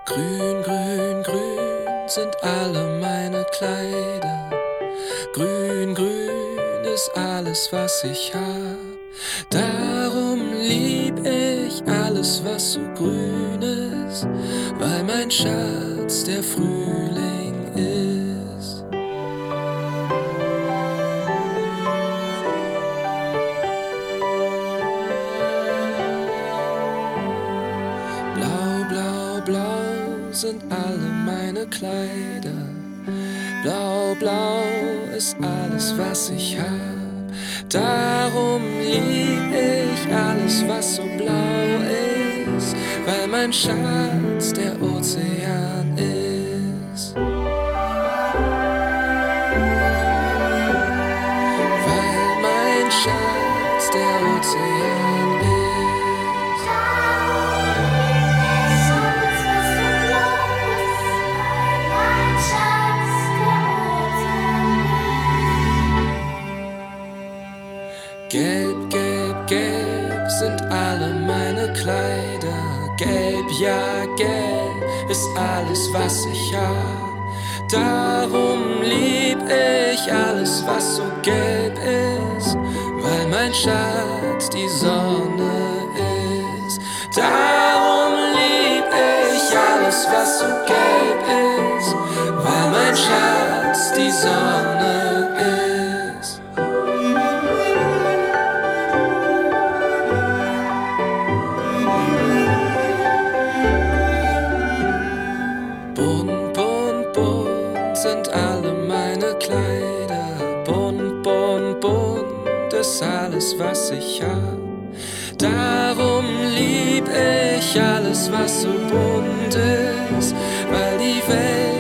Grün, grün, grün sind alle meine Kleider. Grün, grün ist alles, was ich hab. Darum lieb ich alles, was so grün ist, weil mein Schatz der Frühling ist. Blau, blau, blau sind alle meine Kleider. Blau, blau ist alles, was ich hab. Darum lieb ich alles, was so blau ist, weil mein Schatz der Ozean ist. Weil mein Schatz der Ozean ist. Gelb, gelb, gelb sind alle meine Kleider. Gelb, ja, gelb ist alles, was ich hab. Darum lieb ich alles, was so gelb ist, weil mein Schatz die Sonne ist. Darum lieb ich alles, was so gelb ist, weil mein Schatz die Sonne ist. Bunt, bunt, bunt sind alle meine Kleider. Bunt, bunt, bunt ist alles, was ich hab. Darum lieb ich alles, was so bunt ist, weil die Welt